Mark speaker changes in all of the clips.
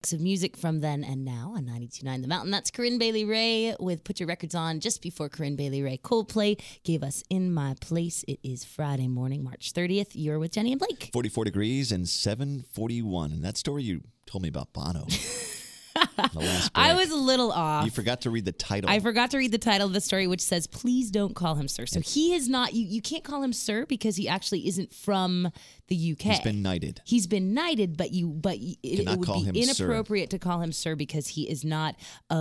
Speaker 1: classics of music from then and now on 92.9 The Mountain. That's Corinne Bailey Rae with Put Your Records On. Just before Corinne Bailey Rae, Coldplay gave us In My Place. It is Friday morning, March 30th. You're with Jenny and Blake.
Speaker 2: 44 degrees and 7:41. And that story you told me about Bono.
Speaker 1: I was a little off.
Speaker 2: You forgot to read the title.
Speaker 1: I forgot to read the title of the story, which says, please don't call him sir. So he is not, you can't call him sir because he actually isn't from the UK.
Speaker 2: He's been knighted.
Speaker 1: He's been knighted, but it would be inappropriate to call him sir because he is not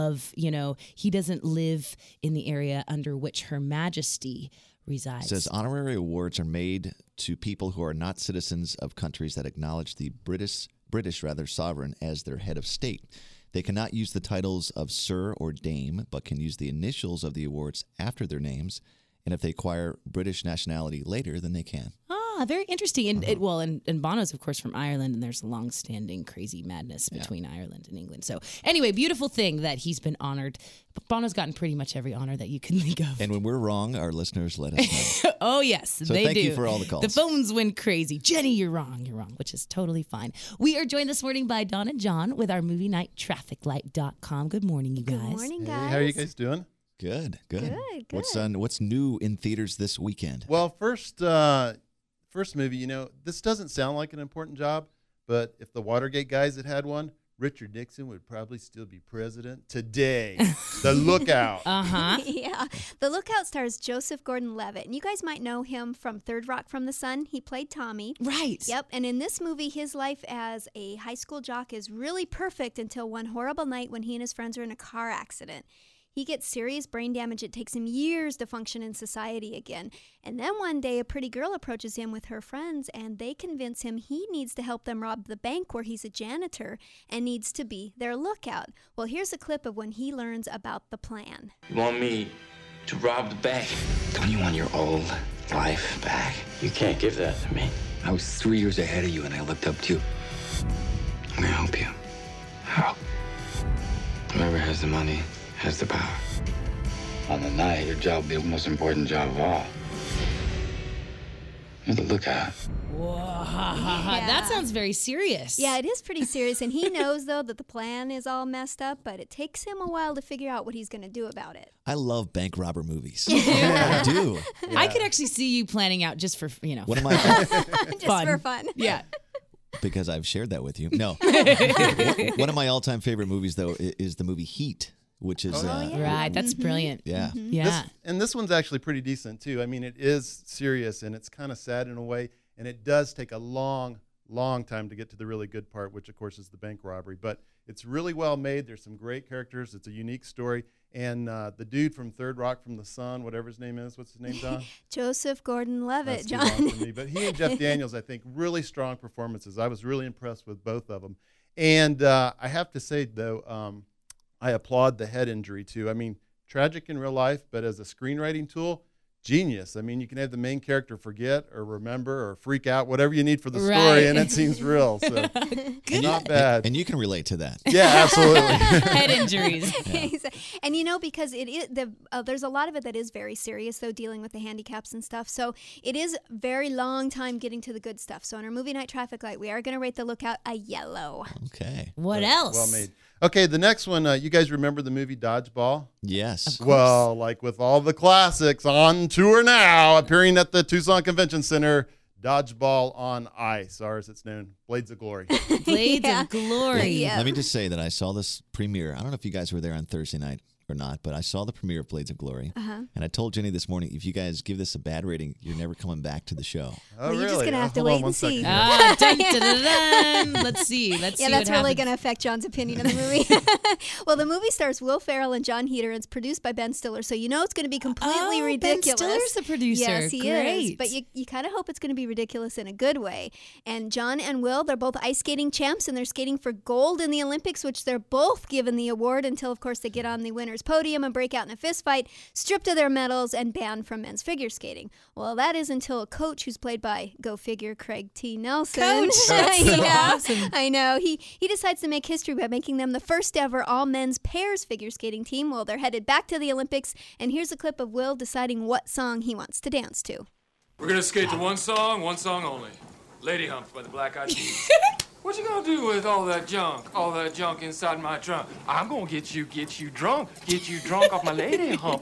Speaker 1: he doesn't live in the area under which Her Majesty resides.
Speaker 2: It says honorary awards are made to people who are not citizens of countries that acknowledge the British sovereign as their head of state. They cannot use the titles of Sir or Dame, but can use the initials of the awards after their names. And if they acquire British nationality later, then they can.
Speaker 1: Ah, very interesting. And and Bono's, of course, from Ireland, and there's a long-standing crazy madness between Ireland and England. So anyway, beautiful thing that he's been honored. Bono's gotten pretty much every honor that you can think of.
Speaker 2: And when we're wrong, our listeners let us know.
Speaker 1: Oh, yes,
Speaker 2: so
Speaker 1: they do.
Speaker 2: Thank you for all the calls.
Speaker 1: The phones went crazy. Jenny, you're wrong, which is totally fine. We are joined this morning by Dawn and John with our movie night, trafficlight.com. Good morning, you guys.
Speaker 3: Good morning, guys.
Speaker 4: Hey, how are you guys doing?
Speaker 2: Good.
Speaker 3: Good.
Speaker 2: What's new in theaters this weekend?
Speaker 4: Well, first movie, this doesn't sound like an important job, but if the Watergate guys had one, Richard Nixon would probably still be president today. The Lookout.
Speaker 1: Uh-huh.
Speaker 3: Yeah. The Lookout stars Joseph Gordon-Levitt, and you guys might know him from Third Rock from the Sun. He played Tommy.
Speaker 1: Right.
Speaker 3: Yep. And in this movie, his life as a high school jock is really perfect until one horrible night when he and his friends are in a car accident. He gets serious brain damage. It takes him years to function in society again. And then one day, a pretty girl approaches him with her friends, and they convince him he needs to help them rob the bank where he's a janitor and needs to be their lookout. Well, here's a clip of when he learns about the plan.
Speaker 5: You want me to rob the bank?
Speaker 6: Don't you want your old life back?
Speaker 5: You can't give that to me.
Speaker 6: I was 3 years ahead of you, and I looked up to you. I'm gonna help you.
Speaker 5: How?
Speaker 6: Whoever has the money has the power. On the night, your job will be the most important job of all. You're the lookout.
Speaker 1: Whoa, that sounds very serious.
Speaker 3: Yeah, it is pretty serious, and he knows, though, that the plan is all messed up, but it takes him a while to figure out what he's going to do about it.
Speaker 2: I love bank robber movies. I do.
Speaker 1: Yeah. I could actually see you planning out just for,
Speaker 2: One of my
Speaker 3: just for fun.
Speaker 1: Yeah.
Speaker 2: Because I've shared that with you. No. One of my all-time favorite movies, though, is the movie Heat, which is...
Speaker 1: Right, that's brilliant.
Speaker 2: Yeah.
Speaker 3: Mm-hmm.
Speaker 1: Yeah.
Speaker 4: This one's actually pretty decent, too. I mean, it is serious, and it's kind of sad in a way, and it does take a long time to get to the really good part, which, of course, is the bank robbery. But it's really well made. There's some great characters. It's a unique story. And the dude from Third Rock from the Sun, whatever his name is, what's his name, Don?
Speaker 3: Joseph Gordon-Levitt,
Speaker 4: That's
Speaker 3: John.
Speaker 4: too long for me. But he and Jeff Daniels, I think, really strong performances. I was really impressed with both of them. And I have to say, though, I applaud the head injury, too. I mean, tragic in real life, but as a screenwriting tool, genius. I mean, you can have the main character forget or remember or freak out, whatever you need for the story, and it seems real. So not bad.
Speaker 2: And you can relate to that.
Speaker 4: Yeah, absolutely.
Speaker 1: Head injuries.
Speaker 3: Yeah. And because it is there's a lot of it that is very serious, though, dealing with the handicaps and stuff. So it is very long time getting to the good stuff. So on our movie night traffic light, we are going to rate the Lookout a yellow.
Speaker 2: Okay.
Speaker 1: What else?
Speaker 4: Well made. Okay, the next one, you guys remember the movie Dodgeball?
Speaker 2: Yes.
Speaker 4: Well, like with all the classics on tour now, appearing at the Tucson Convention Center, Dodgeball on Ice, or as it's known, Blades of Glory.
Speaker 1: Blades of Glory.
Speaker 3: Yeah.
Speaker 2: Let me just say that I saw this premiere. I don't know if you guys were there on Thursday night or not, but I saw the premiere of Blades of Glory.
Speaker 3: Uh-huh.
Speaker 2: And I told Jenny this morning, if you guys give this a bad rating, you're never coming back to the show.
Speaker 4: Oh,
Speaker 3: Well, you're
Speaker 4: really?
Speaker 3: just gonna have to
Speaker 4: Hold on
Speaker 3: wait
Speaker 4: one
Speaker 3: and see.
Speaker 4: second.
Speaker 1: Dun, dun, dun, dun. Let's see.
Speaker 3: Yeah,
Speaker 1: see
Speaker 3: that's
Speaker 1: what
Speaker 3: really
Speaker 1: happens.
Speaker 3: going to affect John's opinion of the movie. Well, the movie stars Will Ferrell and John Heder, and it's produced by Ben Stiller, so you know it's going to be completely ridiculous.
Speaker 1: Ben Stiller's the producer.
Speaker 3: Yes, he
Speaker 1: Great.
Speaker 3: is. But you kind of hope it's going to be ridiculous in a good way. And John and Will, they're both ice skating champs, and they're skating for gold in the Olympics, which they're both given the award until, of course, they get on the winner's podium and break out in a fist fight, stripped of their medals, and banned from men's figure skating. Well, that is until a coach who's played by, go figure, Craig T. Nelson.
Speaker 1: Coach! That's so awesome.
Speaker 3: I know. He decides to make history by making them the first ever all-men's pairs figure skating team. Well, they're headed back to the Olympics, and here's a clip of Will deciding what song he wants to dance to.
Speaker 7: We're gonna skate to one song only. Lady Hump by the Black Eyed Peas. What you gonna do with all that junk inside my trunk? I'm gonna get you drunk off my lady hump,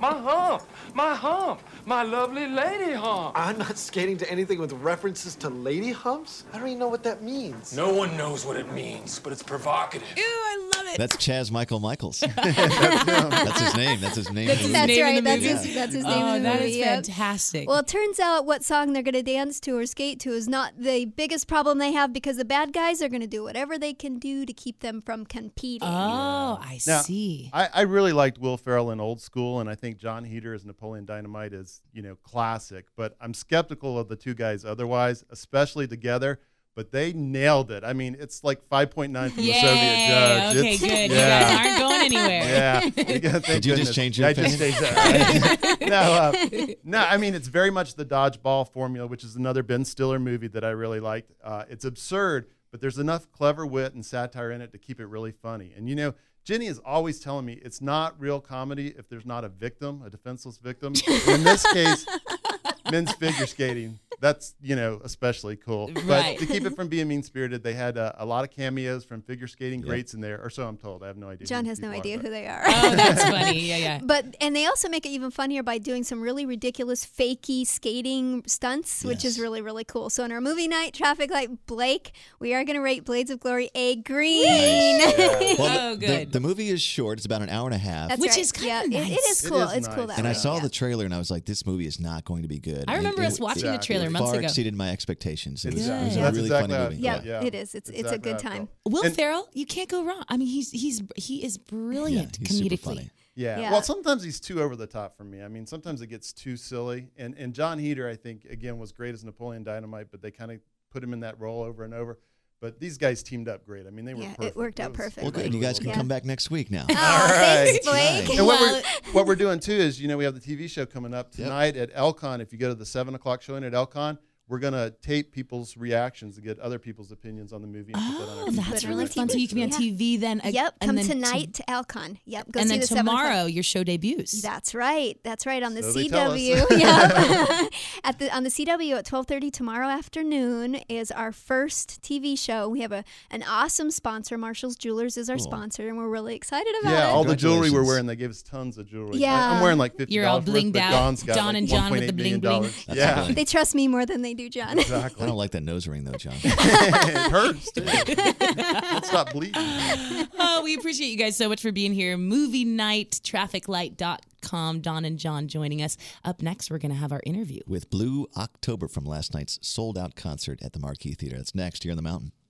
Speaker 7: my lovely lady hump.
Speaker 8: I'm not skating to anything with references to lady humps. I don't even know what that means.
Speaker 7: No one knows what it means, but it's provocative.
Speaker 1: Ew, I love it.
Speaker 2: That's Chaz Michael Michaels. That's his name. That's his name.
Speaker 1: That's his
Speaker 3: That's
Speaker 1: name
Speaker 3: right.
Speaker 1: in the movie.
Speaker 3: That's his name
Speaker 1: Oh,
Speaker 3: in the
Speaker 1: that
Speaker 3: movie.
Speaker 1: is
Speaker 3: Yep.
Speaker 1: fantastic.
Speaker 3: Well, it turns out what song they're going to dance to or skate to is not the biggest problem they have because the bad guys are going to do whatever they can do to keep them from competing.
Speaker 1: oh, I
Speaker 4: Now,
Speaker 1: see.
Speaker 4: I really liked Will Ferrell in Old School, and I think John Heder as Napoleon Dynamite is, classic. But I'm skeptical of the two guys otherwise, especially together. But they nailed it. I mean, it's like 5.9 from the Soviet judge.
Speaker 1: Okay,
Speaker 4: It's-
Speaker 1: good.
Speaker 4: Yeah.
Speaker 1: You guys aren't going anywhere.
Speaker 4: Yeah. Thank
Speaker 2: Did you just
Speaker 4: goodness.
Speaker 2: change your
Speaker 4: I just
Speaker 2: opinion?
Speaker 4: changed that. No, I mean, it's very much the Dodgeball formula, which is another Ben Stiller movie that I really liked. It's absurd, but there's enough clever wit and satire in it to keep it really funny. And, Jenny is always telling me it's not real comedy if there's not a victim, a defenseless victim. And in this case, men's figure skating. That's, especially cool.
Speaker 1: Right.
Speaker 4: But to keep it from being mean-spirited, they had a lot of cameos from figure skating greats in there, or so I'm told. I have no idea.
Speaker 3: John
Speaker 4: who
Speaker 3: has no
Speaker 4: people are,
Speaker 3: idea
Speaker 4: but-
Speaker 3: who they are.
Speaker 1: Oh, that's funny. Yeah.
Speaker 3: And they also make it even funnier by doing some really ridiculous fakey skating stunts, which is
Speaker 2: Yes.
Speaker 3: really, really cool. So in our movie night, Traffic Light Blake, we are going to rate Blades of Glory a green.
Speaker 2: Well,
Speaker 1: Oh, good.
Speaker 2: The movie is short. It's about an hour and a half.
Speaker 3: That's
Speaker 1: Which
Speaker 3: right.
Speaker 1: is kinda
Speaker 3: yeah,
Speaker 1: nice.
Speaker 3: it is
Speaker 4: It
Speaker 3: cool.
Speaker 4: is
Speaker 3: It's cool
Speaker 4: nice.
Speaker 3: that
Speaker 2: And I
Speaker 3: way.
Speaker 2: saw
Speaker 3: yeah.
Speaker 2: the trailer and I was like, this movie is not going to be good.
Speaker 1: I remember
Speaker 2: And
Speaker 1: us watching the
Speaker 4: Exactly.
Speaker 1: trailer months
Speaker 2: far
Speaker 1: ago.
Speaker 2: exceeded my expectations. It was,
Speaker 1: Yeah.
Speaker 2: it was a
Speaker 4: That's
Speaker 2: really
Speaker 4: exactly how
Speaker 2: funny
Speaker 4: I
Speaker 2: movie.
Speaker 4: felt.
Speaker 3: Yeah, it is. It's a
Speaker 4: Exactly
Speaker 3: good
Speaker 4: how I
Speaker 3: time.
Speaker 4: felt.
Speaker 1: Will
Speaker 4: And-
Speaker 1: Ferrell, you can't go wrong. I mean, he is brilliant
Speaker 2: he's super
Speaker 1: comedically.
Speaker 2: funny.
Speaker 4: Yeah.
Speaker 3: Yeah.
Speaker 4: Well, sometimes he's too over the top for me. I mean, sometimes it gets too silly. And John Heder, I think, again, was great as Napoleon Dynamite, but they kind of put him in that role over and over. But these guys teamed up great. I mean, they were
Speaker 3: Yeah, it
Speaker 4: perfect.
Speaker 3: worked out
Speaker 4: was
Speaker 3: perfect.
Speaker 2: Well, good. You guys can
Speaker 3: Yeah.
Speaker 2: come back next week now.
Speaker 3: Oh,
Speaker 4: right.
Speaker 3: thanks, Blake.
Speaker 2: Nice.
Speaker 4: And
Speaker 1: Well-
Speaker 4: what we're doing too is, we have the TV show coming up tonight at Elcon. If you go to the 7:00 showing at Elcon, we're going to tape people's reactions to get other people's opinions on the movie. And put that on our
Speaker 1: Oh,
Speaker 4: TV
Speaker 1: that's
Speaker 4: show.
Speaker 1: really
Speaker 3: on
Speaker 1: fun. So you can be on
Speaker 3: Yeah.
Speaker 1: TV then.
Speaker 3: Yep,
Speaker 1: and
Speaker 3: come
Speaker 1: then
Speaker 3: tonight to Alcon. Yep, go
Speaker 1: and
Speaker 3: see
Speaker 1: then
Speaker 3: the 7 o'clock.
Speaker 1: tomorrow your show debuts.
Speaker 3: That's right. That's right on the
Speaker 4: So they tell us.
Speaker 3: CW. Yeah, on the CW at 12:30 tomorrow afternoon is our first TV show. We have an awesome sponsor. Marshall's Jewelers is our
Speaker 2: Cool.
Speaker 3: sponsor, and we're really excited about
Speaker 4: Yeah,
Speaker 3: it.
Speaker 4: all the jewelry we're
Speaker 2: Congratulations.
Speaker 4: wearing, they gave us tons of jewelry.
Speaker 3: Yeah.
Speaker 4: I'm wearing like $50
Speaker 1: You're all
Speaker 4: worth,
Speaker 1: blinged
Speaker 4: but
Speaker 1: out.
Speaker 4: Don's got
Speaker 1: Don
Speaker 4: like
Speaker 1: and John with the
Speaker 4: $1.8
Speaker 1: bling
Speaker 4: million.
Speaker 1: bling.
Speaker 2: That's
Speaker 4: Yeah,
Speaker 2: brilliant.
Speaker 3: They trust me more than they do John.
Speaker 4: exactly.
Speaker 2: I don't like that nose ring, though, John.
Speaker 4: It hurts, too. Don't stop bleeding.
Speaker 1: Oh, we appreciate you guys so much for being here. Movie night, trafficlight.com. Don and John joining us. Up next, we're going to have our interview.
Speaker 2: With Blue October from last night's sold-out concert at the Marquee Theater. That's next here on The Mountain.